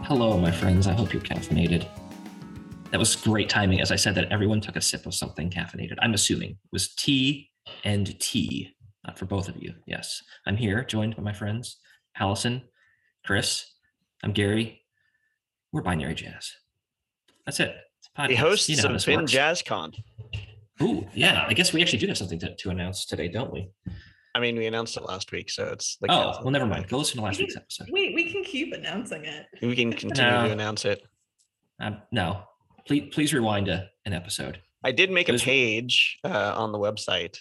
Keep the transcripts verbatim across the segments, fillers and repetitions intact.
Hello, my friends. I hope you're caffeinated. That was great timing as I said that everyone took a sip of something caffeinated. I'm assuming it was tea and tea, not for both of you. Yes, I'm here joined by my friends, Allison, Chris, I'm Gary. We're Binary Jazz. That's it. It's a podcast. The hosts you know of Bin JazzCon. Ooh, yeah. I guess we actually do have something to, to announce today, don't we? I mean, we announced it last week, so it's like oh well, never mind. Go listen to last we week's episode. Wait, we can keep announcing it. We can continue no. to announce it. Um, no, please, please rewind a, an episode. I did make was, a page uh, on the website.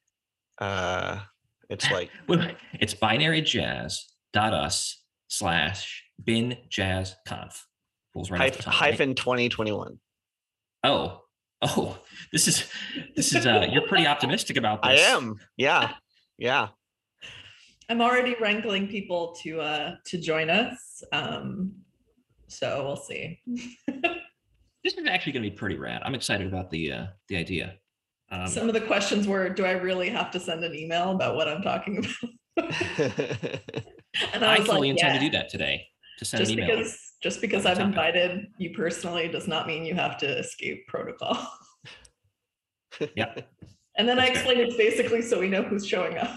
Uh, it's like it's binaryjazz.us slash bin jazz conf. Right Hyph- top, hyphen right? twenty twenty-one. Oh, oh, this is this is uh, you're pretty optimistic about this. I am. Yeah. Yeah. I'm already wrangling people to uh to join us. Um so we'll see. This is actually going to be pretty rad. I'm excited about the uh the idea. Um, Some of the questions were, do I really have to send an email about what I'm talking about? And I, I fully like, intend yeah. to do that today. To send just an email. Because, just because I've invited you personally does not mean you have to escape protocol. Yeah. And then That's I explained it basically so we know who's showing up.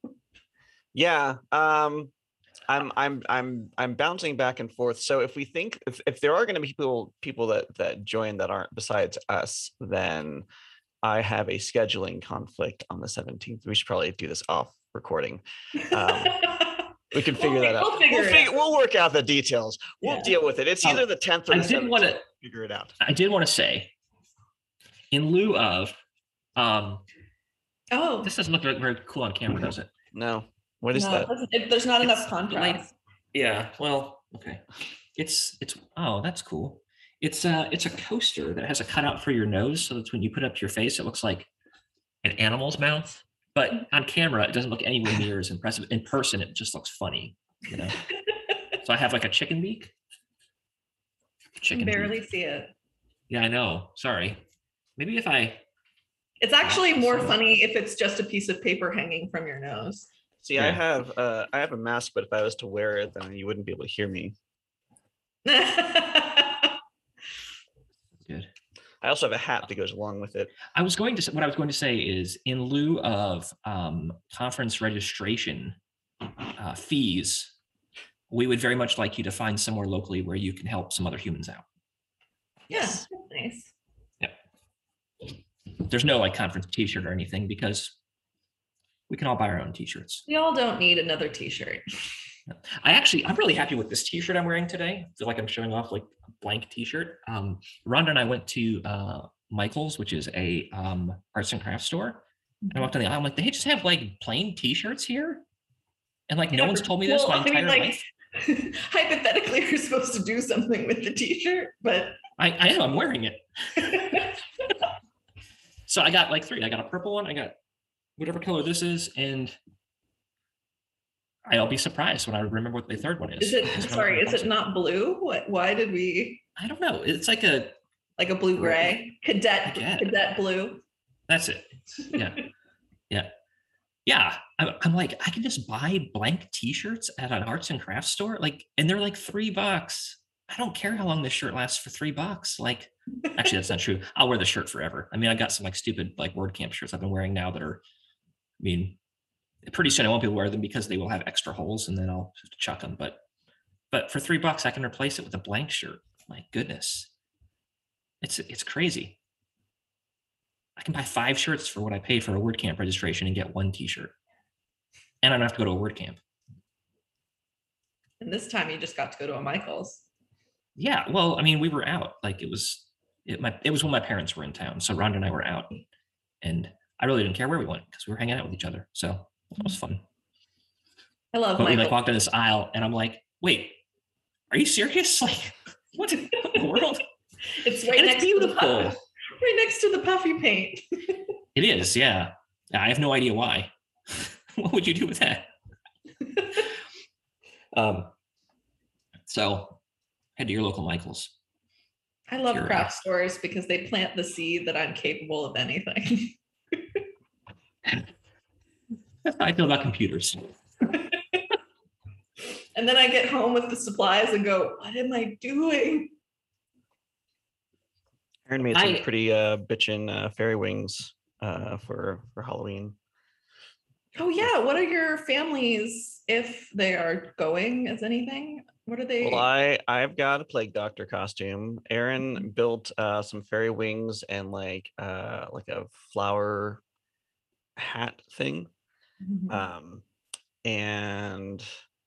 Yeah. Um, I'm I'm I'm I'm bouncing back and forth. So if we think if, if there are going to be people people that that join that aren't besides us, then I have a scheduling conflict on the seventeenth. We should probably do this off recording. Um, we can figure we'll, that out. We'll, figure we'll, it figure, out. we'll work out the details. We'll yeah. deal with it. It's either the tenth or the seventeenth. Wanna, figure it out. I did want to say, in lieu of, um, oh, this doesn't look very cool on camera, does it? No. What is no, that? It, there's not it's enough contrast. Like, yeah. Well, okay. It's it's oh, that's cool. It's a it's a coaster that has a cutout for your nose, so that when you put it up to your face, it looks like an animal's mouth. But on camera, it doesn't look anywhere near as impressive. In person, it just looks funny, you know. So I have like a chicken beak. Chicken. I can barely beak. see it. Yeah, I know. Sorry. Maybe if I. It's actually more funny if it's just a piece of paper hanging from your nose. See, yeah. I have uh, I have a mask, but if I was to wear it, then you wouldn't be able to hear me. Good. I also have a hat that goes along with it. I was going to say, what I was going to say is, in lieu of um, conference registration uh, fees, we would very much like you to find somewhere locally where you can help some other humans out. Yeah, that's nice. Yeah. There's no like conference T-shirt or anything because we can all buy our own T-shirts. We all don't need another T-shirt. I actually, I'm really happy with this T-shirt I'm wearing today. I feel like I'm showing off like a blank T-shirt. Um, Rhonda and I went to uh, Michael's, which is a um, arts and crafts store. And I walked down the aisle, I'm like, they just have like plain T-shirts here? And like, yeah, no one's told me this well, my entire I mean, like, life. Hypothetically, you're supposed to do something with the T-shirt, but. I, I am, I'm wearing it. So I got like three. I got a purple one, I got whatever color this is, and I'll be surprised when I remember what the third one is. Is it sorry? Is it not blue? What? Why did we? I don't know. It's like a like a blue gray cadet cadet blue. That's it. Yeah, yeah, yeah. I'm, I'm like I can just buy blank T-shirts at an arts and crafts store, like, and they're like three bucks. I don't care how long this shirt lasts for three bucks. Like, actually, that's not true. I'll wear the shirt forever. I mean, I got some like stupid like WordCamp shirts I've been wearing now that are, I mean. Pretty soon I won't be able to wear them because they will have extra holes and then I'll have to chuck them. But but for three bucks, I can replace it with a blank shirt. My goodness. It's it's crazy. I can buy five shirts for what I paid for a WordCamp registration and get one T-shirt. And I don't have to go to a WordCamp. And this time you just got to go to a Michael's. Yeah, well, I mean, we were out. Like it was it my it was when my parents were in town. So Rhonda and I were out. And I really didn't care where we went because we were hanging out with each other. So that was fun. I love But Michael. we like walked in this aisle and I'm like, wait, are you serious? Like, what in the world? It's right and next it's beautiful. To the, right next to the puffy paint. It is, yeah. I have no idea why. What would you do with that? um. So head to your local Michael's. I love You're craft right. stores because they plant the seed that I'm capable of anything. That's how I feel about computers. And then I get home with the supplies and go, what am I doing? Aaron made some I- pretty uh bitchin' uh, fairy wings uh for for Halloween. Oh yeah, what are your families if they are going as anything? What are they? Well, I I've got a plague doctor costume. Aaron Mhm. built uh some fairy wings and like uh like a flower hat thing. Mhm. Um and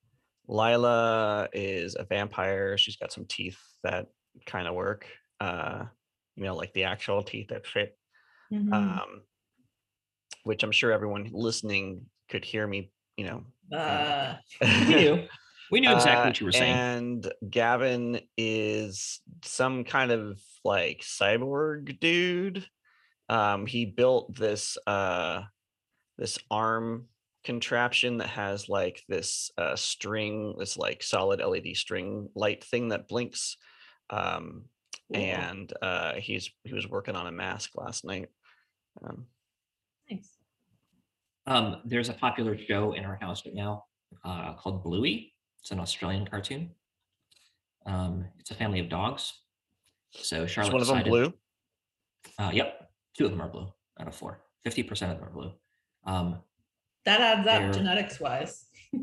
Lila is a vampire. She's got some teeth that kind of work. Uh, you know, like the actual teeth that fit. Mhm. Um, which I'm sure everyone listening could hear me, you know. Uh, We knew. We knew exactly Uh, what you were saying. And Gavin is some kind of like cyborg dude. Um, he built this uh this arm contraption that has like this uh string, this like solid L E D string light thing that blinks. Um, cool. and uh he's he was working on a mask last night. Um, Nice. Um, there's a popular show in our house right now uh, called Bluey. It's an Australian cartoon. Um, it's a family of dogs. So is Charlotte one of them decided, blue? Uh, yep, two of them are blue out of four. fifty percent of them are blue. Um, That adds up They're- genetics wise.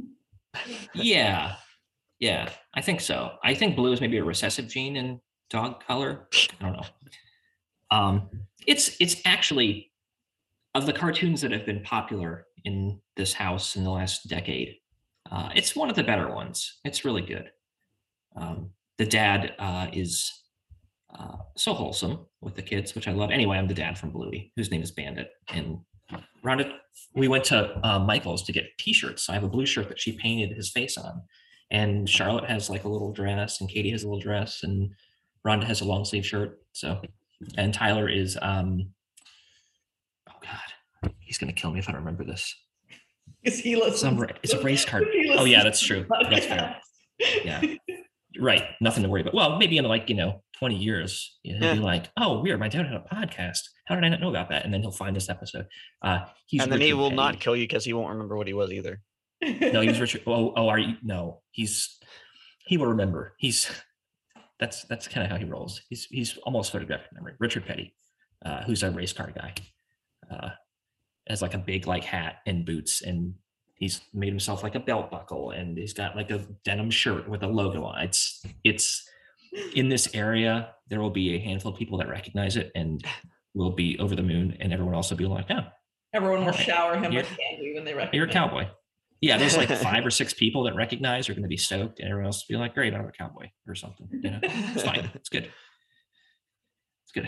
yeah, yeah, I think so. I think blue is maybe a recessive gene in dog color. I don't know. Um, it's it's actually of the cartoons that have been popular in this house in the last decade. Uh, it's one of the better ones. It's really good. Um, the dad uh, is uh, so wholesome with the kids, which I love. Anyway, I'm the dad from Bluey, whose name is Bandit. And Rhonda, we went to uh, Michael's to get T-shirts. I have a blue shirt that she painted his face on, and Charlotte has like a little dress, and Katie has a little dress, and Rhonda has a long sleeve shirt. So, and Tyler is, um, oh God, he's gonna kill me if I don't remember this. Because he listens. Some ra- it's a race card. He Oh yeah, listens that's to true. the That's fair. podcast. Yeah. Right. Nothing to worry about. Well, maybe in like, you know, twenty years, he'll Yeah. be like, oh, weird. My dad had a podcast. How did I not know about that? And then he'll find this episode. Uh, he's And then he Richard will not Petty. kill you because he won't remember what he was either. No, he was Richard. Oh, oh, are you? No, he's, he will remember. He's, that's, that's kind of how he rolls. He's, he's almost photographic memory. Richard Petty, uh, who's a race car guy, uh, has like a big like hat and boots, and he's made himself like a belt buckle, and he's got like a denim shirt with a logo on. It's it's in this area. There will be a handful of people that recognize it, and will be over the moon, and everyone else will be like, "Yeah, Everyone will Alright. shower him with You're- candy when they recognize you're a him. cowboy." Yeah, there's like five or six people that recognize are going to be stoked, and everyone else will be like, "Great, I'm a cowboy" or something. You know, it's fine. It's good. It's good.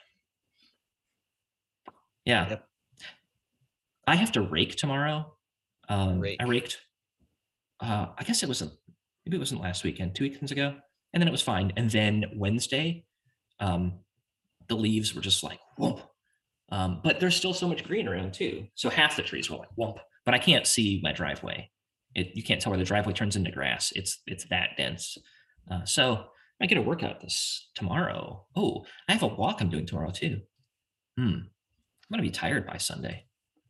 Yeah. Yep. I have to rake tomorrow. Um, Rake. I raked. Uh, I guess it wasn't. Maybe it wasn't last weekend, two weekends ago, and then it was fine. And then Wednesday, um, the leaves were just like whoop. Um, but there's still so much green around too. So half the trees were like whoop. But I can't see my driveway. It, you can't tell where the driveway turns into grass. It's it's that dense. Uh, so I get a workout this tomorrow. Oh, I have a walk I'm doing tomorrow too. Hmm. I'm gonna be tired by Sunday.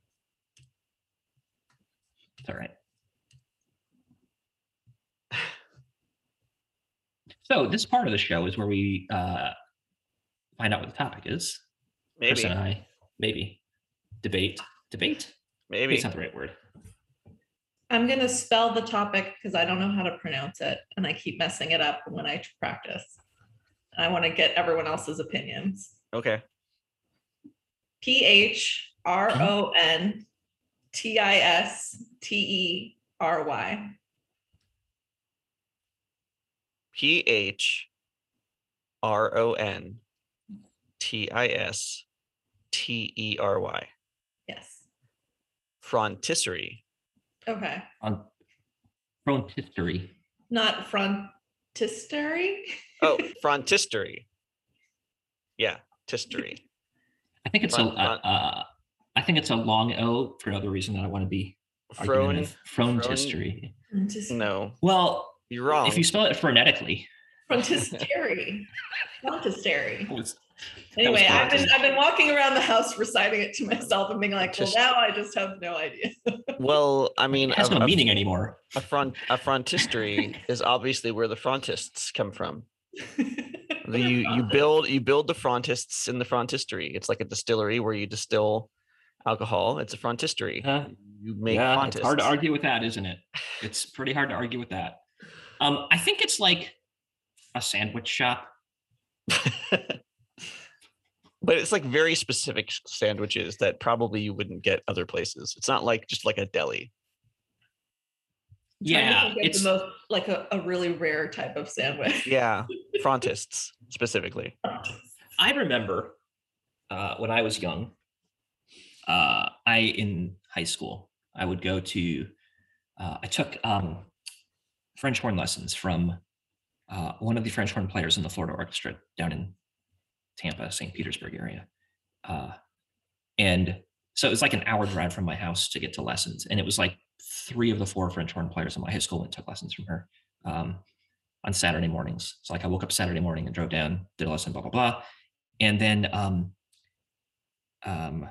It's all right. So this part of the show is where we uh, find out what the topic is. Chris Maybe. and I, maybe debate, debate. Maybe Maybe. it's not the right word. I'm gonna spell the topic because I don't know how to pronounce it, and I keep messing it up when I practice. I want to get everyone else's opinions. Okay. P H R O N T I S T E R Y. P H R O N T I S T E R Y. Yes. Frontistery. Okay. On frontistery. Not frontistery. Oh, frontistery. Yeah, tistery. I think it's Front- a. Uh, front. uh, I think it's a long O for another reason that I want to be Fron. argumentative. Frontistery. Frontis- No, Well, you're wrong. if you spell it phonetically, Frontistery. Frontistery. oh, it's Anyway, I've been good. I've been walking around the house reciting it to myself and being like, Just- well, now I just have no idea. Well, I mean, It has a, no a- meaning anymore. a front a frontistery is obviously where the frontists come from. The, you you build you build the frontists in the frontistery. It's like a distillery where you distill alcohol. It's a frontistery. Uh, You make yeah, frontists. it's hard to argue with that, isn't it? It's pretty hard to argue with that. Um, I think it's like a sandwich shop. But it's like very specific s- sandwiches that probably you wouldn't get other places. It's not like just like a deli. I'm trying to Yeah, think of it's the most like a, a really rare type of sandwich. Yeah, frontists specifically. I remember uh, when I was young, uh, I in high school, I would go to, uh, I took um, French horn lessons from uh, one of the French horn players in the Florida Orchestra down in Tampa, Saint Petersburg area. Uh, and so it was like an hour drive from my house to get to lessons. And it was like three of the four French horn players in my high school went and took lessons from her um, on Saturday mornings. So like I woke up Saturday morning and drove down, did a lesson, blah, blah, blah. And then um, um,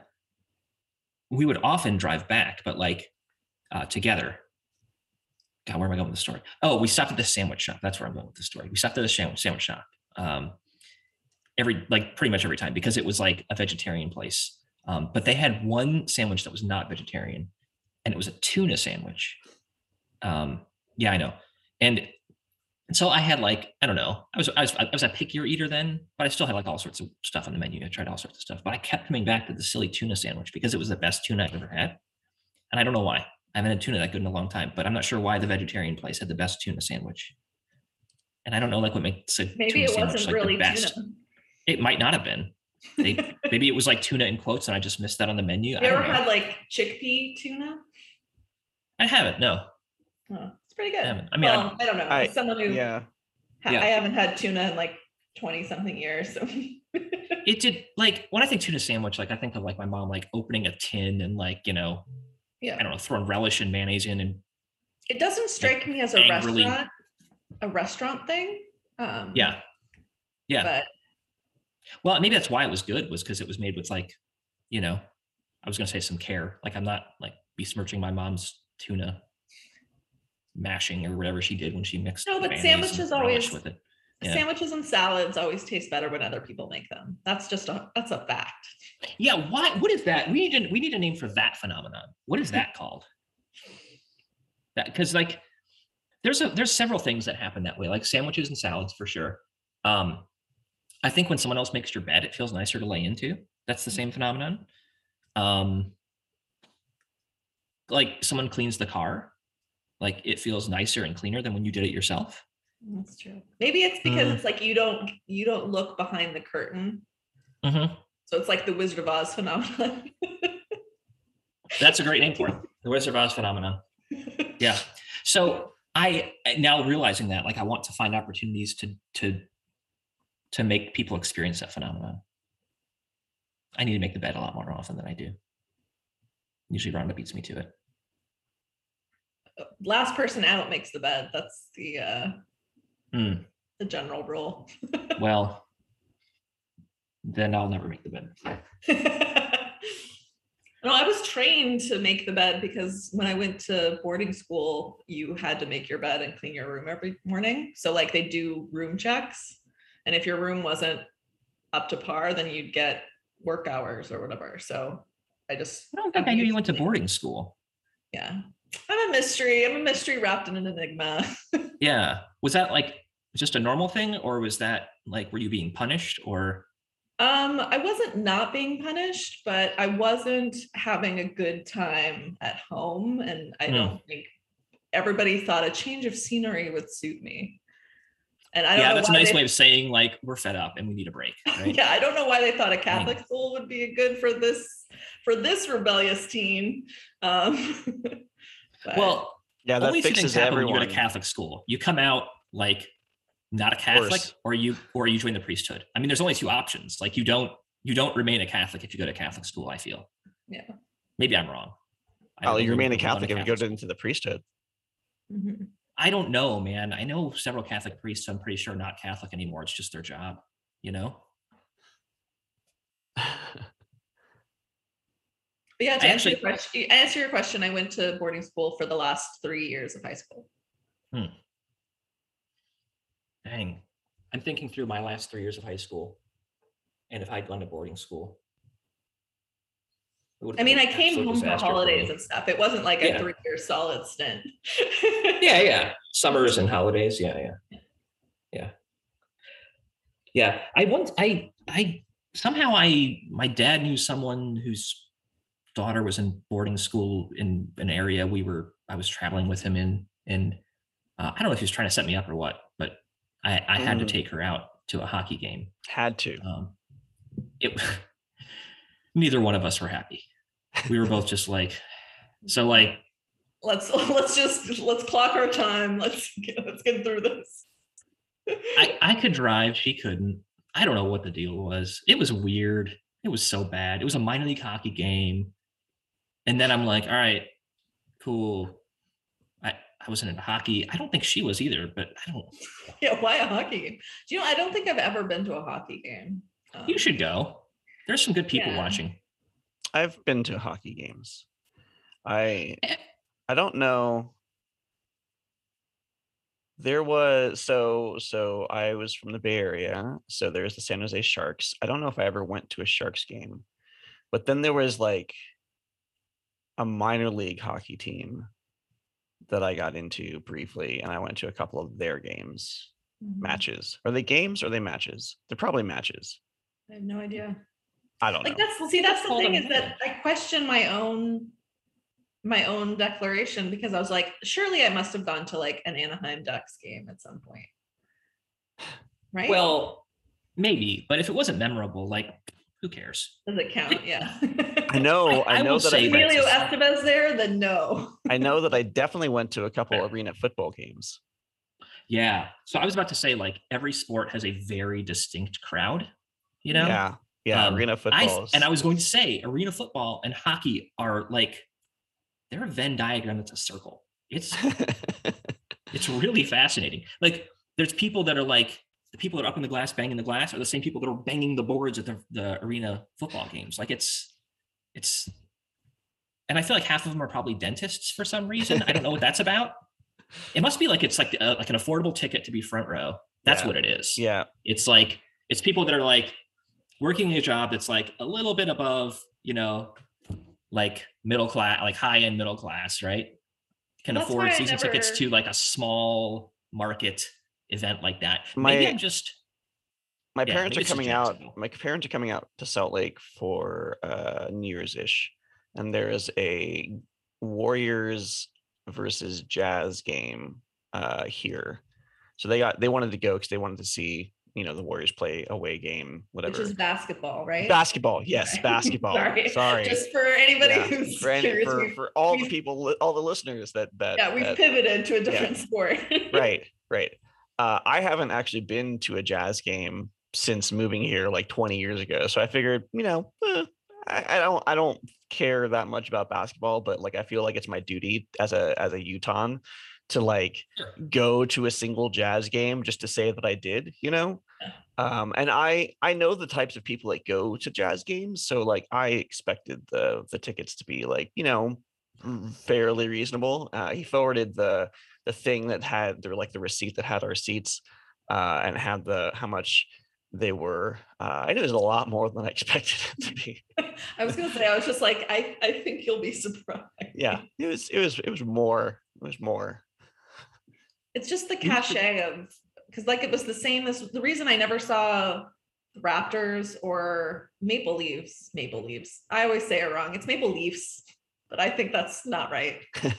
we would often drive back, but like uh, together. God, where am I going with the story? Oh, we stopped at the sandwich shop. That's where I'm going with the story. We stopped at the sandwich sandwich shop um, every, like pretty much every time because it was like a vegetarian place. Um, but they had one sandwich that was not vegetarian, and it was a tuna sandwich. Um, yeah, I know. And, and so I had like I don't know. I was I was I was a pickier eater then, but I still had like all sorts of stuff on the menu. I tried all sorts of stuff, but I kept coming back to the silly tuna sandwich because it was the best tuna I've ever had, and I don't know why. I haven't had tuna that good in a long time, but I'm not sure why the vegetarian place had the best tuna sandwich. And I don't know like what makes a Maybe tuna it sandwich wasn't like really the best. tuna. It might not have been. They, maybe it was like tuna in quotes, and I just missed that on the menu. You I ever don't know. had like chickpea tuna? I haven't. No, Oh, it's pretty good. I haven't. I mean, well, I, don't know. I- As someone who Yeah. ha- Yeah. I haven't had tuna in like twenty something years. So it did. Like when I think tuna sandwich, like I think of like my mom like opening a tin and like you know, yeah, I don't know, throwing relish and mayonnaise in, and it doesn't strike me as a angrily- restaurant, a restaurant thing. Um, yeah, yeah. But Well, maybe that's why it was good, was because it was made with like, you know, I was gonna say some care. Like I'm not like besmirching my mom's tuna mashing or whatever she did when she mixed. No, but mayonnaise sandwiches and relish always- with it. Yeah. sandwiches and salads always taste better when other people make them. That's just a that's a fact. Yeah, why? What is that? We need to we need a name for that phenomenon. What is that called? That because like there's a there's several things that happen that way, like sandwiches and salads for sure. Um, I think when someone else makes your bed, it feels nicer to lay into. That's the same phenomenon. Um, like someone cleans the car, like it feels nicer and cleaner than when you did it yourself. That's true. Maybe it's because Mm. it's like you don't you don't look behind the curtain. Mhm. So it's like the Wizard of Oz phenomenon. That's a great name for it. The Wizard of Oz phenomenon. Yeah. So I now realizing that, like, I want to find opportunities to to to make people experience that phenomenon. I need to make the bed a lot more often than I do. Usually, Rhonda beats me to it. Last person out makes the bed. That's the uh Hmm. the general rule. Well, then I'll never make the bed. No, I was trained to make the bed because when I went to boarding school, you had to make your bed and clean your room every morning. So like they do room checks. And if your room wasn't up to par, then you'd get work hours or whatever. So I just I don't think I knew you went to boarding school. Yeah. I'm a mystery. I'm a mystery wrapped in an enigma. Yeah. Was that like just a normal thing, or was that like were you being punished, or? Um, I wasn't not being punished, but I wasn't having a good time at home. And I Hmm. don't think everybody thought a change of scenery would suit me. And I don't Yeah, know that's a why nice they- way of saying like we're fed up and we need a break, right? Yeah, I don't know why they thought a Catholic school would be good for this for this rebellious teen. Um, but- Well, Yeah, that only two things fixes happen when you everyone. go to Catholic school. You come out like not a Catholic, Worse. or you or you join the priesthood. I mean, there's only two options. Like you don't you don't remain a Catholic if you go to Catholic school. I feel. Yeah. Maybe I'm wrong. I Oh, have you remain a little bit of Catholic if you Catholic go school. into the priesthood. Mhm. I don't know, man. I know several Catholic priests. I'm pretty sure not Catholic anymore. It's just their job, you know. But yeah, to I answer, actually, your question, answer your question, I went to boarding school for the last three years of high school. hmm, dang, I'm thinking through my last three years of high school, and if I'd gone to boarding school, it would I have mean, been I an came absolute home for disaster for holidays me. and stuff. It wasn't like a Yeah. three-year solid stint. Yeah, yeah. Summers and holidays. Yeah, yeah, yeah, yeah. I once, I, I somehow I, my dad knew someone whose daughter was in boarding school in an area we were, I was traveling with him in, and uh, I don't know if he was trying to set me up or what, but I, I had to Mhm. take her out to a hockey game. Had to. Um, it, neither one of us were happy. We were both just like, so like, let's let's just let's clock our time. Let's get, let's get through this. I, I could drive, she couldn't. I don't know what the deal was. It was weird. It was so bad. It was a minor league hockey game. And then I'm like, all right, cool. I, I wasn't into hockey. I don't think she was either, but I don't. Yeah, why a hockey game? Do you know, I don't think I've ever been to a hockey game. Um, You should go. There's some good people Yeah. watching. I've been to hockey games. I Eh. I don't know. There was so so I was from the Bay Area, so there's the San Jose Sharks. I don't know if I ever went to a Sharks game, but then there was like a minor league hockey team that I got into briefly, and I went to a couple of their games, mhm. matches. Are they games or are they matches? They're probably matches. I have no idea. I don't Like know. that's see, that's the Called thing a is that I question my own my own declaration because I was like, surely I must have gone to like an Anaheim Ducks game at some point. Right? Well, maybe, but if it wasn't memorable, like, who cares? does it count? Yeah. I know, I, I know will that say I, that- Emilio Estevez there, then no. I know that I definitely went to a couple arena football games. Yeah. So I was about to say, like, every sport has a very distinct crowd, you know? Yeah, yeah, Um, arena I, footballs. and I was going to say, arena football and hockey are like, they're a Venn diagram that's a circle. It's it's really fascinating. Like, there's people that are like, the people that are up in the glass banging the glass are the same people that are banging the boards at the, the arena football games. Like, it's it's and I feel like half of them are probably dentists for some reason. I don't know what that's about. It must be like it's like uh, like an affordable ticket to be front row. That's Yeah. what it is. Yeah, It's like it's people that are like working a job that's like a little bit above, you know, like middle class, like high end middle class, right? Can That's afford why I season tickets never- to like a small market event like that. My- Maybe I'm just my Yeah, parents maybe are it's just coming out. Jacksonville. My parents are coming out to Salt Lake for uh New Year's ish, and there is a Warriors versus Jazz game uh here. So they got they wanted to go because they wanted to see, you know, the Warriors play away game, Which whatever. is basketball, right? Basketball, yes, Okay. basketball. Sorry. Sorry. Just for anybody Yeah, who's for, any, curious. for, we've- for all the we've- people, li- all the listeners that that, yeah, we've that pivoted to a different sport. right, right. Uh, I haven't actually been to a Jazz game since moving here like twenty years ago. So I figured, you know, eh, I, I don't I don't care that much about basketball, but like I feel like it's my duty as a as a Utahn to like Sure. go to a single Jazz game just to say that I did, you know. Yeah. Um, and I I know the types of people that go to Jazz games, so like I expected the the tickets to be like, you know, fairly reasonable. Uh, he forwarded the the thing that had the like the receipt that had our seats uh, and had the how much they were. Uh, I knew it was a lot more than I expected it to be. I was gonna say, I was just like, I, I think you'll be surprised. Yeah, it was it was it was more. It was more. It's just the You should- cachet of because like it was the same as the reason I never saw the Raptors or Maple Leafs. Maple Leafs. I always say it wrong. It's Maple Leafs, but I think that's not right.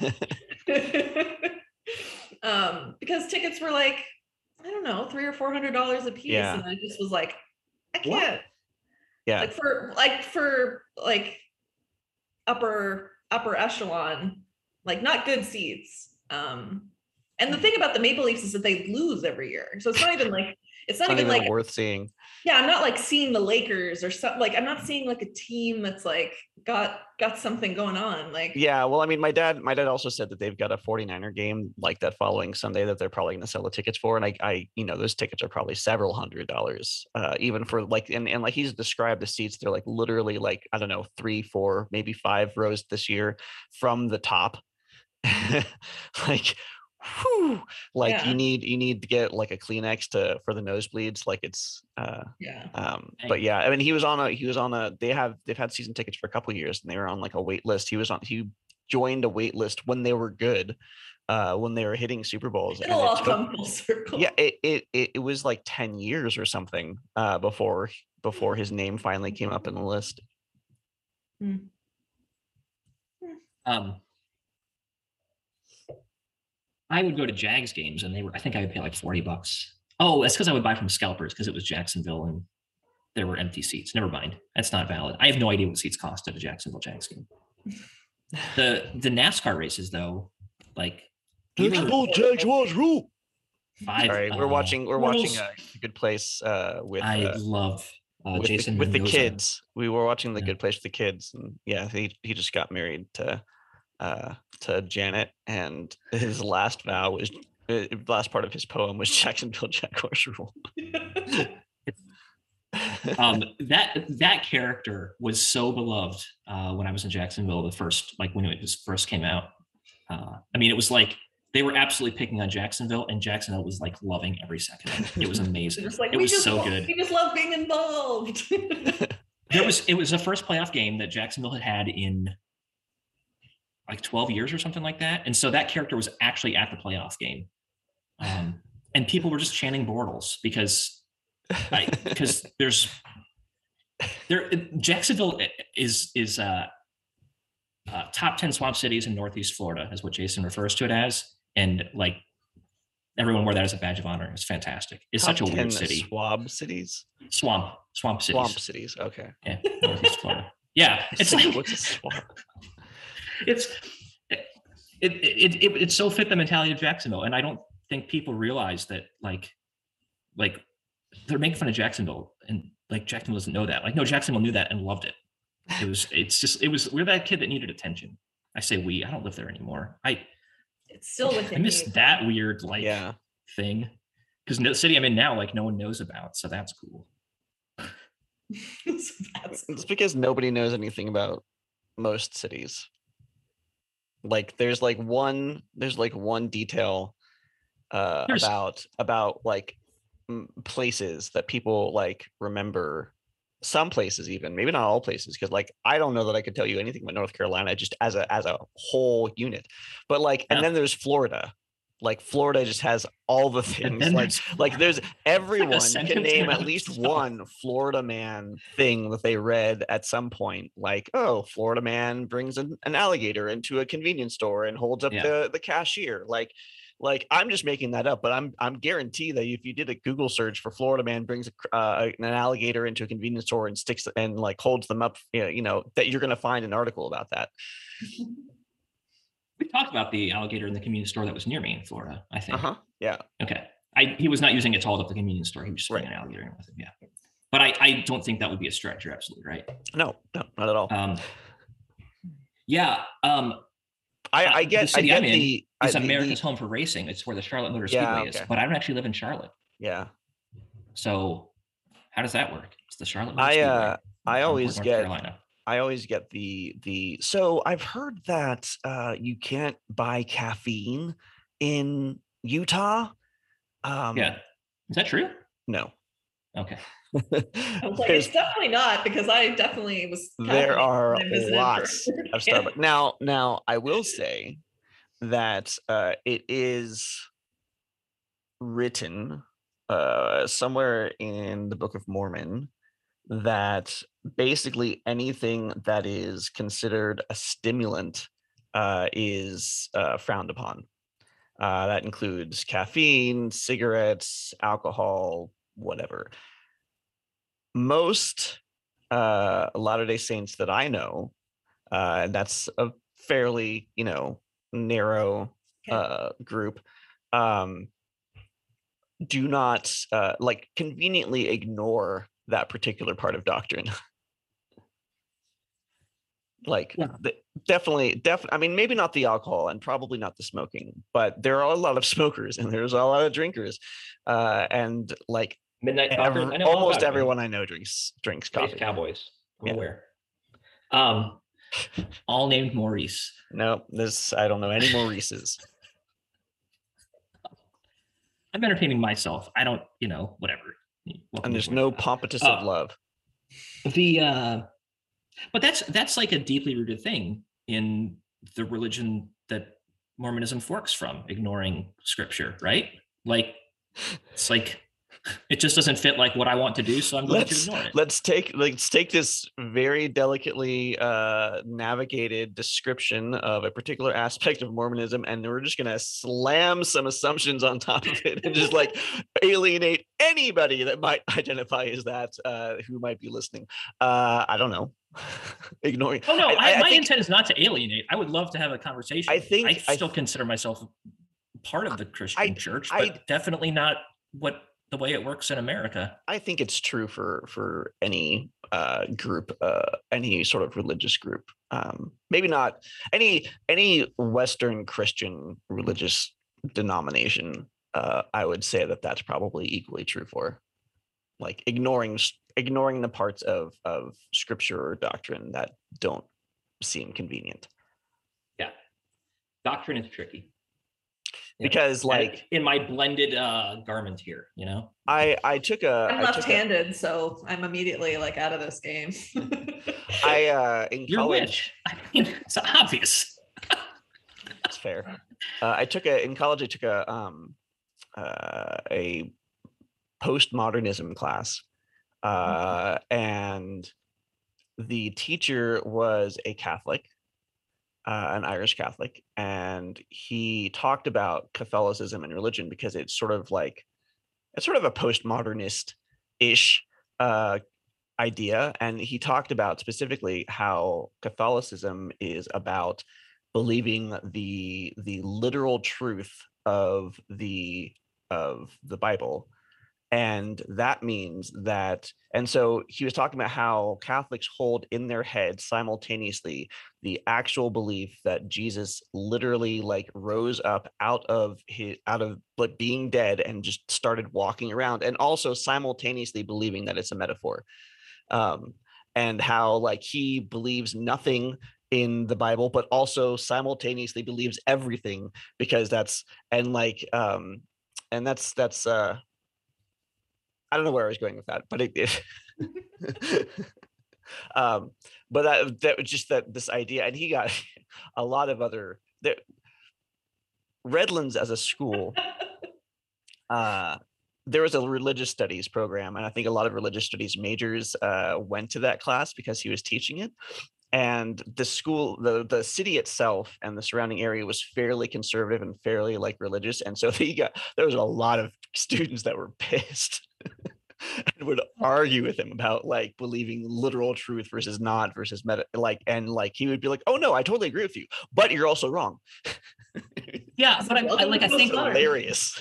um, because tickets were like, I don't know, three or four hundred dollars a piece. Yeah. And I just was like, I What? can't. Yeah, Like for like for like upper upper echelon, like not good seats. Um And the thing about the Maple Leafs is that they lose every year. So it's not even like, it's not, Not even even like, worth seeing. yeah, I'm not like seeing the Lakers or something. Like, I'm not seeing like a team that's like got, got something going on. Like, Yeah, well, I mean, my dad, my dad also said that they've got a forty-niner game like that following Sunday that they're probably going to sell the tickets for, and I, I, you know, those tickets are probably several hundred dollars, uh, even for like, and, and like he's described the seats, they're like literally like I don't know, three, four, maybe five rows this year from the top, like. Whew, like yeah. you need you need to get like a Kleenex to for the nosebleeds, like it's uh Yeah. um Dang. but yeah, I mean he was on a he was on a they have they've had season tickets for a couple of years and they were on like a wait list. He was on he joined a wait list when they were good, uh when they were hitting Super Bowls. It'll And it all took, come full circle. yeah, it, it it it was like ten years or something uh before before his name finally came up in the list. Um, I would go to Jags games, and they were. I think I would pay like forty bucks. Oh, that's because I would buy from scalpers because it was Jacksonville and there were empty seats. Never mind, that's not valid. I have no idea what seats cost at a Jacksonville Jags game. The the NASCAR races though, like even Jaguars rule. five. All right, we're uh, watching we're rules. watching a Good Place uh with I uh, love uh, with, Jason the, with the Mendoza. kids. We were watching the Yeah. Good Place with the kids, and yeah, he he just got married to uh to Janet, and his last vow was uh, last part of his poem was Jacksonville Jaguars rule. um that that character was so beloved uh when I was in Jacksonville, the first like when it just first came out. uh I mean, it was like they were absolutely picking on Jacksonville, and Jacksonville was like loving every second of it. It was amazing. Just like, it we was just so love, good. We just love being involved. There was it was the first playoff game that Jacksonville had had in like twelve years or something like that, and so that character was actually at the playoff game, um and people were just chanting Bortles because I, because there's there Jacksonville is is uh, uh top ten swamp cities in Northeast Florida is what Jason refers to it as, and like everyone wore that as a badge of honor. It's fantastic. It's Top such a ten weird city. swab cities. Swamp swamp cities. Swamp cities. Okay. Yeah, Northeast Florida. Yeah, it's Like, like what's a swamp? it's it, it, it, it it so fit the mentality of Jacksonville, and I don't think people realize that like like they're making fun of Jacksonville, and like Jacksonville doesn't know that. Like, no, Jacksonville knew that and loved it. It was, it's just, it was, we're that kid that needed attention. I say we, I don't live there anymore. I, It's still within I miss you. that weird like Yeah. thing, because the city I'm in now, like no one knows about, so that's cool. So that's It's because nobody knows anything about most cities. Like there's like one there's like one detail uh There's- about about like m- places that people like remember, some places even, maybe not all places, because like I don't know that I could tell you anything about North Carolina just as a as a whole unit. But like, and Yeah. then there's Florida. Like Florida just has all the And things. then Like there's- like there's everyone can sentence name in at and least of one Florida man thing that they read at some point. Like, oh, Florida man brings an, an alligator into a convenience store and holds up Yeah. the the cashier. Like, like I'm just making that up, but I'm I'm guarantee that if you did a Google search for Florida man brings a, cr- uh, an alligator into a convenience store and sticks and like holds them up, you know, you know that you're gonna find an article about that. We talked about the alligator in the convenience store that was near me in Florida, I think. Uh huh. Yeah. Okay. I, he was not using it to hold up the convenience store. He was just putting Right. an alligator in with it. Yeah. But I, I don't think that would be a stretch. You're absolutely right. No, no, not at all. Um, yeah. Um, I, uh, I the get, I city get I'm in the, I- it's the- the- America's home for racing. It's where the Charlotte Motor Yeah, Speedway is, okay. but I don't actually live in Charlotte. yeah. So how does that work? It's the Charlotte Motor I, Speedway. uh, in I Concord, always North get- Carolina. I always get the the so I've heard that uh you can't buy caffeine in Utah. Um Yeah. Is that true? no. Okay. I was like, There's- it's definitely not, because I definitely was. there caffeinated are when I visited lots for- of Yeah. Starbucks. Now, now I will say that uh it is written uh somewhere in the Book of Mormon that basically anything that is considered a stimulant uh, is uh, frowned upon. Uh, that includes caffeine, cigarettes, alcohol, whatever. Most uh, Latter-day Saints that I know, uh, and that's a fairly, you know, narrow Okay. uh, group, um, do not uh, like conveniently ignore that particular part of doctrine. Like Yeah. the, definitely, definitely. I mean, maybe not the alcohol and probably not the smoking, but there are a lot of smokers and there's a lot of drinkers, uh, and like Midnight Talkers. ev- I know all almost about it, man. everyone I know drinks drinks Space coffee. Cowboys. I'm Yeah. aware. Um, All named Maurice. No, this I don't know any Maurices. I'm entertaining myself. I don't, you know, whatever. Welcome And to there's Voice no Club. pompatus Oh. of love. The uh but that's that's like a deeply rooted thing in the religion that Mormonism forks from, ignoring scripture, right? Like it's like it just doesn't fit like what I want to do, so I'm going Let's to ignore it. let's take let's take this very delicately uh, navigated description of a particular aspect of Mormonism, and we're just gonna slam some assumptions on top of it, and just like alienate anybody that might identify as that, uh, who might be listening. Uh, I don't know. Ignoring. Oh no, I, I, I my think, intent is not to alienate. I would love to have a conversation. I think- I I still th- consider myself part of the Christian I- church, I- but definitely not what the way it works in America. I think it's true for for any uh, group, uh, any sort of religious group. Um, maybe not any any Western Christian religious denomination. Uh, I would say that that's probably equally true for, like ignoring s- ignoring the parts of of scripture or doctrine that don't seem convenient. Yeah. Doctrine is tricky. Yeah. Because And like in my blended uh garment here, you know. I I took a I'm I took a- left-handed, so I'm immediately like out of this game. I uh in You're college. which? I mean, it's obvious. That's fair. Uh, I took a in college. I took a um uh, a postmodernism class, uh, and the teacher was a Catholic, uh, an Irish Catholic, and he talked about Catholicism and religion because it's sort of like it's sort of a postmodernist ish uh, idea, and he talked about specifically how Catholicism is about believing the the literal truth of the of the Bible. And that means that, and so he was talking about how Catholics hold in their head simultaneously the actual belief that Jesus literally like rose up out of his out of like being dead and just started walking around, and also simultaneously believing that it's a metaphor. Um, and how like he believes nothing in the Bible, but also simultaneously believes everything, because that's and like um and that's that's uh I don't know where I was going with that, but it, it um but that that was just that this idea, and he got a lot of other there Redlands as a school. uh there was a religious studies program, and I think a lot of religious studies majors uh went to that class because he was teaching it. And the school, the the city itself and the surrounding area was fairly conservative and fairly like religious, and so he got there was a lot of students that were pissed and would argue with him about like believing literal truth versus not versus meta, like and like he would be like, oh no, I totally agree with you, but you're also wrong. Yeah, but I, I like I think Hilarious.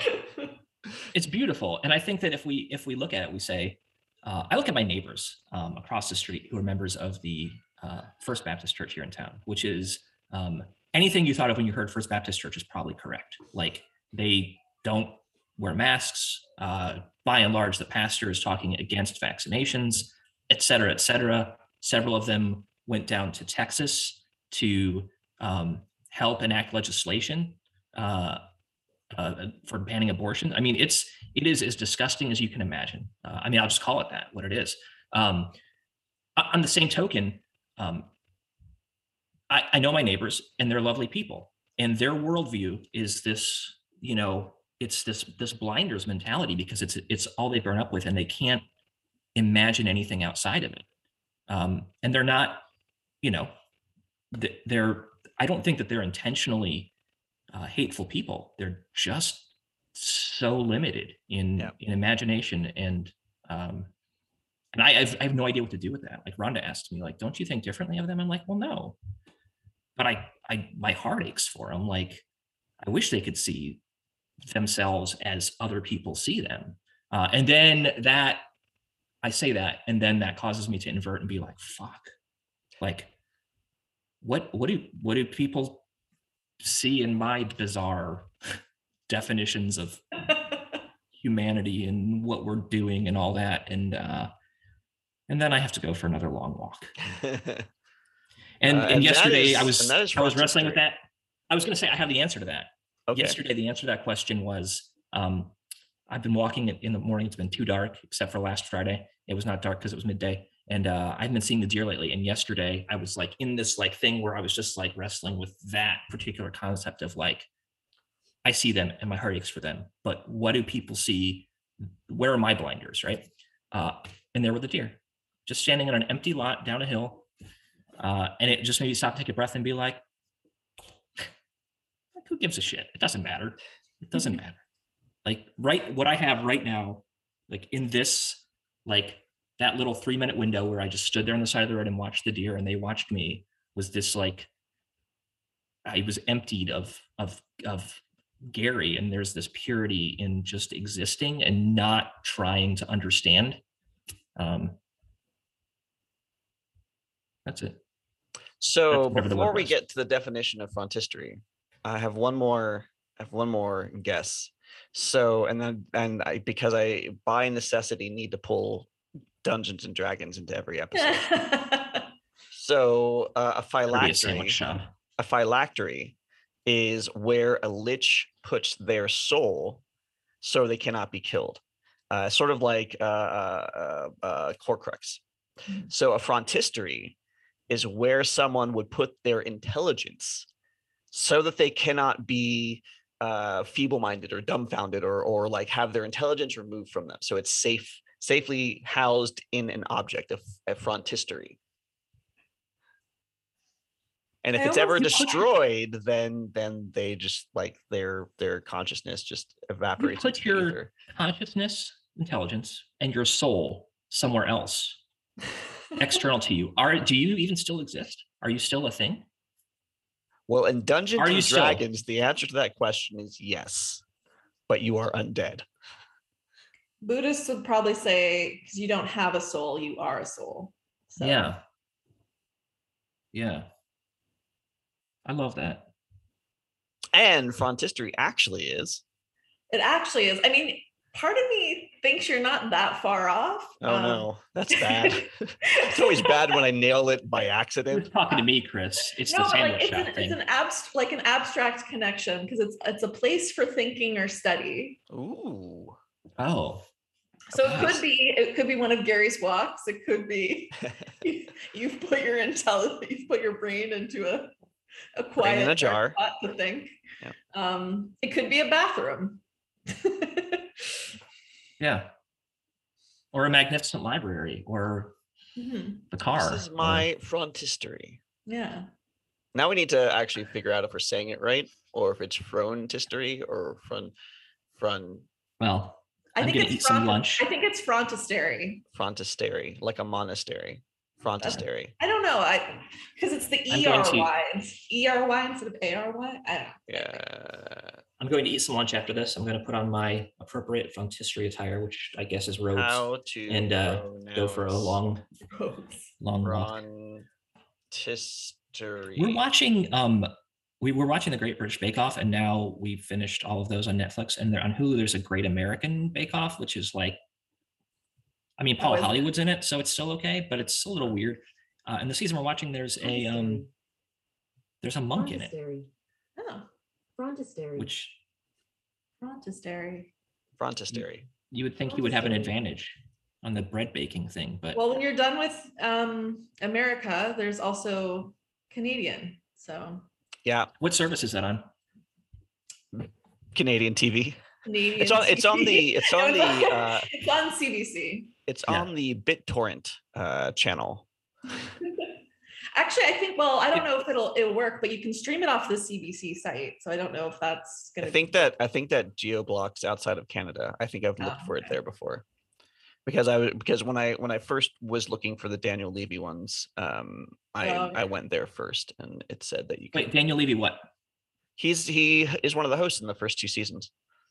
it's beautiful, and I think that if we if we look at it, we say, uh, I look at my neighbors um, across the street who are members of the uh, First Baptist Church here in town, which is um, anything you thought of when you heard First Baptist Church is probably correct. Like they don't wear masks. Uh, by and large, the pastor is talking against vaccinations, et cetera, et cetera. Several of them went down to Texas to um, help enact legislation uh, uh, for banning abortion. I mean, it's it is as disgusting as you can imagine. Uh, I mean, I'll just call it that, what it is. Um, on the same token, um, I, I know my neighbors, and they're lovely people, and their worldview is this, you know, it's this this blinders mentality because it's it's all they've grown up with, and they can't imagine anything outside of it. Um, and they're not, you know, they're. I don't think that they're intentionally uh, hateful people. They're just so limited in Yeah. in imagination, and um, and I I've, I have no idea what to do with that. Like Rhonda asked me, like, don't you think differently of them? I'm like, well, no, but I I my heart aches for them. Like, I wish they could see themselves as other people see them. Uh, and then that, I say that, and then that causes me to invert and be like, fuck, like, what, what do, what do people see in my bizarre definitions of humanity and what we're doing and all that? And, uh, and then I have to go for another long walk. And, Uh, and, and that yesterday is- I was, and that is I was wrestling with Frontistery. that. I was going to say, I have the answer to that. Okay. Yesterday, the answer to that question was, um, I've been walking in in the morning. It's been too dark, except for last Friday. It was not dark because it was midday. And uh, I haven't been seeing the deer lately. And yesterday I was like in this like thing where I was just like wrestling with that particular concept of like, I see them and my heart aches for them, but what do people see? Where are my blinders, right? Uh, and there were the deer, just standing on an empty lot down a hill. Uh, and it just made me stop, take a breath and be like, like, who gives a shit? It doesn't matter. It doesn't matter. Like right, what I have right now, like in this, like that little three minute window where I just stood there on the side of the road and watched the deer and they watched me, was this like, I was emptied of, of, of Gary. And there's this purity in just existing and not trying to understand. Um, that's it. So That's whatever the word before we was. get to the definition of frontistery, I have one more. I have one more guess. So and then and I because I by necessity need to pull Dungeons and Dragons into every episode. So uh, a Better be a sandwich phylactery, shop. a phylactery is where a lich puts their soul so they cannot be killed. Uh, sort of like uh, uh, uh, uh, Horcrux. So a frontistery is where someone would put their intelligence so that they cannot be uh, feeble-minded or dumbfounded or or like have their intelligence removed from them. So it's safe, safely housed in an object, a, a frontistery. And if I it's ever almost- destroyed, then then they just like their their consciousness just You evaporates put into the your ether. consciousness, intelligence, and your soul somewhere else, external to you. Are do you even still exist? Are you still a thing? Well, in Dungeons Are you and still- Dragons, the answer to that question is yes, but you are undead. Buddhists would probably say, because you don't have a soul, you are a soul. So Yeah. Yeah. I love that. And frontistery actually is. it actually is. I mean, part of me thinks you're not that far off. Oh Um, no, that's bad. It's always bad when I nail it by You're accident. talking to me, Chris. It's no, the but like sandwich it's shop an, thing. it's an abst like an abstract connection because it's it's a place for thinking or study. Ooh. Oh, So it Nice. could be it could be one of Gary's walks. It could be you- you've put your intelligence, you've put your brain into a a quiet in a dark jar. spot to think. Yeah. Um, it could be a bathroom. yeah. Or a magnificent library, or Mhm. the car. This is or- my frontistery. Yeah. Now we need to actually figure out if we're saying it right or if it's frontistery or front front well, I I'm think gonna it's eat some front- lunch. I think it's frontistery. frontistery, like a monastery. Frontistery. I don't know. I because it's the I'm E going R to- Y. It's E R Y instead of A R Y. I don't know. Yeah. I'm going to eat some lunch after this. I'm going to put on my appropriate frontistery attire, which I guess is robes, How to and uh, go for a pronounce long, Gross. long walk. frontistery. We're watching. Um, we were watching the Great British Bake Off, and now we finished all of those on Netflix. And there on Hulu, there's a Great American Bake Off, which is like, I mean, Paul is it? Hollywood's in it, so it's still okay, but it's a little weird. Uh, and the season we're watching, there's a um, there's a monk in it, Frontistery. Oh, Frontistery. which frontistery. Frontistery. you would think he would have an Frontistery. advantage on the bread baking thing, but Well, when you're done with um, America, there's also Canadian. So Yeah, what service is that on? Canadian T V. Canadian. It's on it's on T V. the it's on No, the uh it's on C B C. it's Yeah. on the BitTorrent uh channel. Actually, I think. Well, I don't know if it'll it'll work, but you can stream it off the C B C site. So I don't know if that's I gonna. think that I think that GeoBlocks outside of Canada. I think I've looked Oh, for it okay. there before. Because I would because when I when I first was looking for the Daniel Levy ones, um I Oh, I okay. went there first and it said that you could Wait, Daniel Levy, what? he's he is one of the hosts in the first two seasons.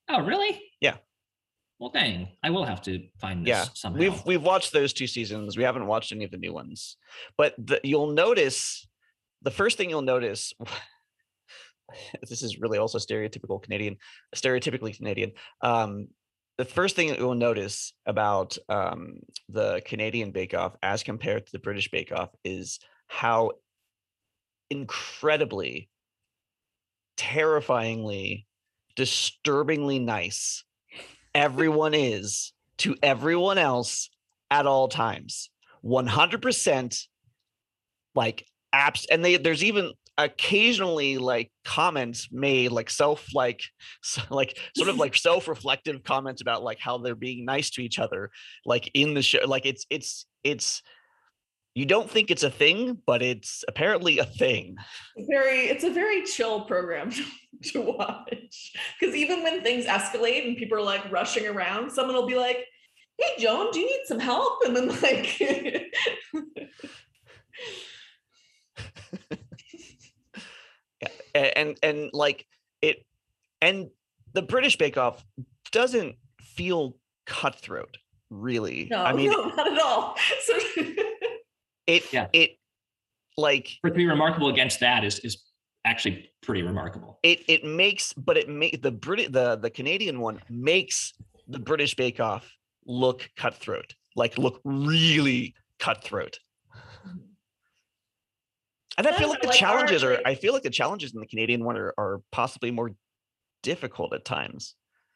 Oh, really? Yeah. Well, dang. I will have to find this Yeah, somehow. we've we've watched those two seasons. We haven't watched any of the new ones, but the, you'll notice the first thing you'll notice. This is really also stereotypical Canadian, stereotypically Canadian. Um, the first thing that you'll notice about um, the Canadian Bake Off as compared to the British Bake Off is how incredibly, terrifyingly, disturbingly nice everyone is to everyone else at all times. one hundred percent like apps. And they there's even occasionally like comments made like self like so, like sort of like self-reflective comments about like how they're being nice to each other like in the show. Like it's it's it's you don't think it's a thing, but it's apparently a thing. Very, it's a very chill program to, to watch. Because even when things escalate and people are like rushing around, someone will be like, "Hey, Joan, do you need some help?" And then like, yeah, and, and and like it, and the British Bake Off doesn't feel cutthroat, really. no, I mean, no, not at all. So it Yeah. it like For it to be remarkable against that is is actually pretty remarkable. it it makes, but it make the Brit the the Canadian one makes the British Bake Off look cutthroat, like look really cutthroat. And I No, feel no, like the like, challenges our- are I feel like the challenges in the Canadian one are, are possibly more difficult at times.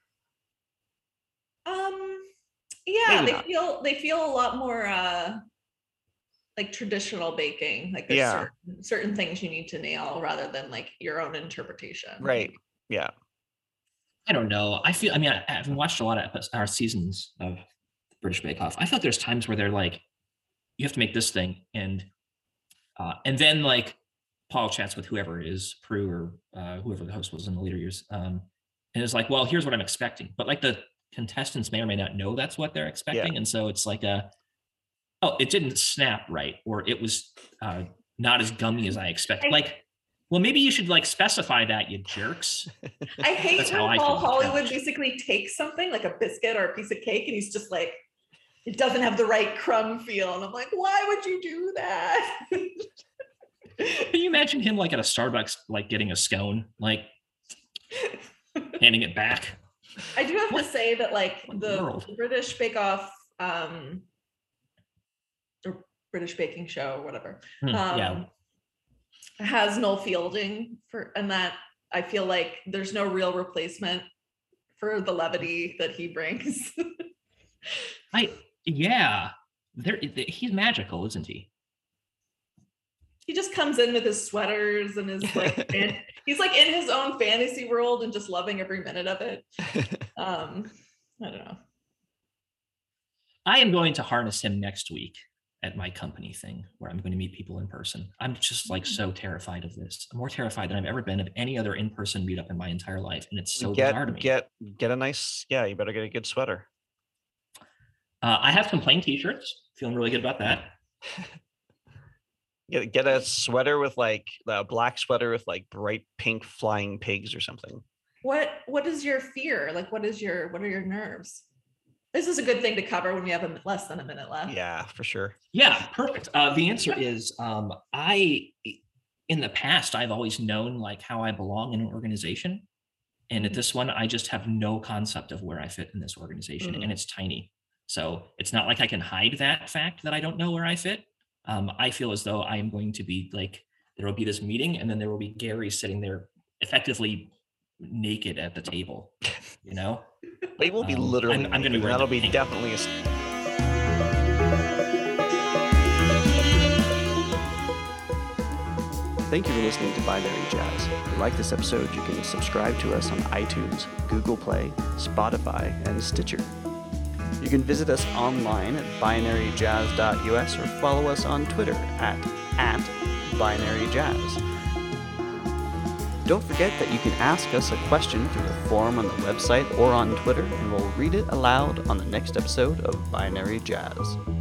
Um, yeah, Maybe they not. feel they feel a lot more uh like traditional baking. Like there's Yeah. certain, certain things you need to nail rather than like your own interpretation. Right. Yeah. I don't know. I feel. I mean, I, I've watched a lot of episodes, our seasons of British Bake Off. I thought there's times where they're like, you have to make this thing, and uh, and then like Paul chats with whoever it is, Prue or uh, whoever the host was in the later years, um, and it's like, well, here's what I'm expecting. But like the contestants may or may not know that's what they're expecting, and so it's like a, oh, it didn't snap right, or it was uh, not as gummy as I expected. I- Like, well, maybe you should like specify that, you jerks. I hate That's when how I Paul feel about Hollywood challenge. basically takes something like a biscuit or a piece of cake and he's just like, it doesn't have the right crumb feel. And I'm like, why would you do that? Can you imagine him like at a Starbucks, like getting a scone, like handing it back? I do have to say that like What in the the world? British Bake Off um or British Baking Show or whatever Hmm, um yeah, has Noel Fielding for, and that I feel like there's no real replacement for the levity that he brings. I yeah. There, he's magical, isn't he? He just comes in with his sweaters and his like fan- he's like in his own fantasy world and just loving every minute of it. Um, I don't know. I am going to harness him next week at my company thing where I'm going to meet people in person. I'm just like so terrified of this. I'm more terrified than I've ever been of any other in-person meetup in my entire life, and it's so bizarre to get me. get get a nice, yeah, you better get a good sweater. Uh, I have some plain t-shirts. Feeling really good about that. Get get a sweater with like a black sweater with like bright pink flying pigs or something. What what is your fear? Like what is your what are your nerves? This is a good thing to cover when we have a, mi- less than a minute left. Yeah, for sure. Yeah, perfect. Uh, the answer is um, I, in the past, I've always known like how I belong in an organization. And at this one, I just have no concept of where I fit in this organization, Mhm. and it's tiny. So it's not like I can hide that fact that I don't know where I fit. Um, I feel as though I am going to be like, there will be this meeting, and then there will be Gary sitting there effectively naked at the table, you know? But he will be Um, literally. I'm- I'm gonna naked, wear That'll the be pink. definitely a. s- Thank you for listening to Binary Jazz. If you like this episode, you can subscribe to us on iTunes, Google Play, Spotify, and Stitcher. You can visit us online at binary jazz dot U S or follow us on Twitter at, at binaryjazz. Don't forget that you can ask us a question through the form on the website or on Twitter, and we'll read it aloud on the next episode of Binary Jazz.